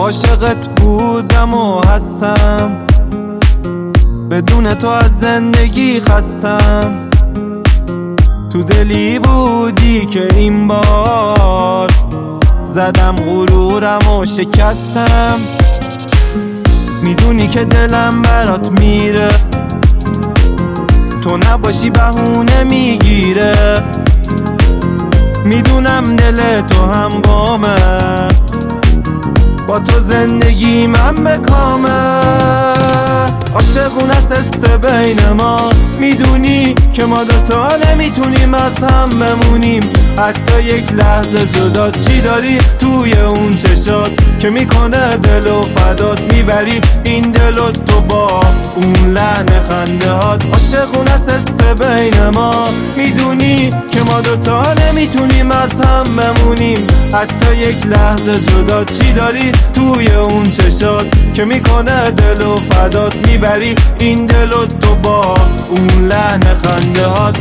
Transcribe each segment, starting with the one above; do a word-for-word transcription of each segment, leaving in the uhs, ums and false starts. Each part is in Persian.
عاشقت بودم و هستم، بدون تو از زندگی خستم. تو دلی بودی که این بار زدم غرورم و شکستم. میدونی که دلم برات میره، تو نباشی بهونه میگیره. میدونم دل تو هم بامه، با تو زندگی من بکامه. عاشقون است حس بین ما، میدونی که ما دوتا نمیتونیم از هم بمونیم. حتی یک لحظه جدا چی داری توی اون چشات که میکنه دل و فدات میبری این دل و تو با اون لحن خنده هات. عاشقون است حس بین ما، میدونی که ما دوتا نمیتونیم از هم بمونیم. حتی یک لحظه جدا چی داری توی اون چشات که میکنه دل و فدات میبری این دل و تو با اون لحن خنده هات.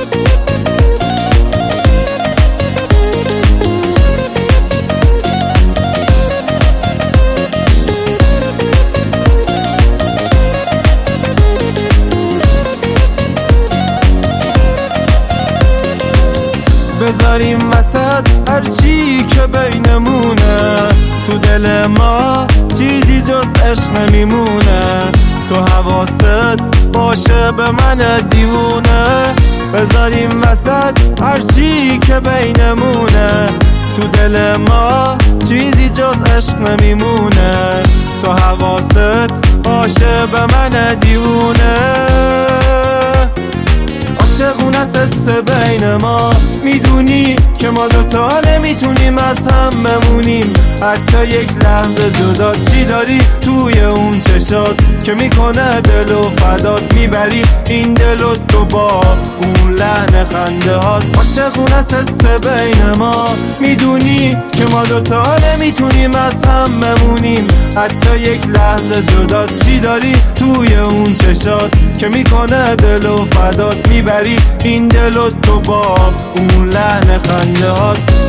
بذاریم وسط هرچی که بینمونه، تو دل ما چیزی جز عشق نمیمونه. تو حواست باشه به من دیوونه، بذاریم وسط هرچی که بینمونه. تو دل ما چیزی جز عشق نمیمونه. تو حواست باشه به من دیوونه. عاشقون است حس بین ما، میدونی که ما دوتا نمیتونیم از هم بمونیم. حتی یک لحظه جدا چی داری توی اون چشات که میکنه دل و فدات میبری این دل و تو با اون لحن خنده هات. عاشقون است حس بین ما، میدونی که ما دوتا نمیتونیم از هم بمونیم. حتی یک لحظه جدا چی داری توی اون چشات که میکنه دل و فدات میبری این دل و تو با اون لحن خنده هات.